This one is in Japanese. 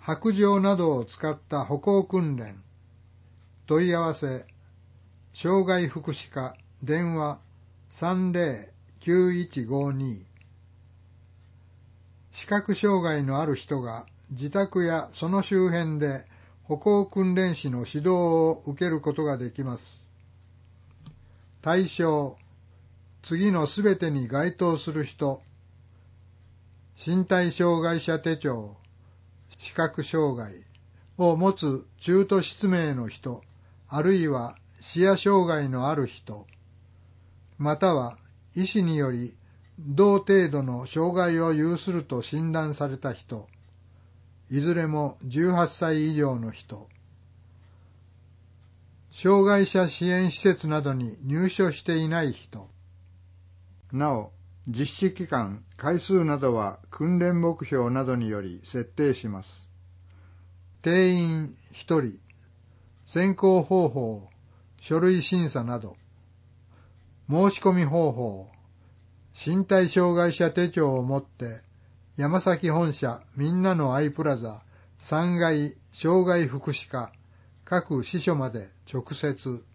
白杖などを使った歩行訓練。問い合わせ、障害福祉課、電話 30-9152。視覚障害のある人が自宅やその周辺で歩行訓練士の指導を受けることができます。対象、次のすべてに該当する人、身体障害者手帳、視覚障害を持つ中途失明の人、あるいは視野障害のある人、または医師により同程度の障害を有すると診断された人、いずれも18歳以上の人、障害者支援施設などに入所していない人。なお、実施期間、回数などは訓練目標などにより設定します。定員1人、選考方法、書類審査など。申し込み方法、身体障害者手帳を持って山崎本社みんなのアイプラザ3階障害福祉課各支所まで直接。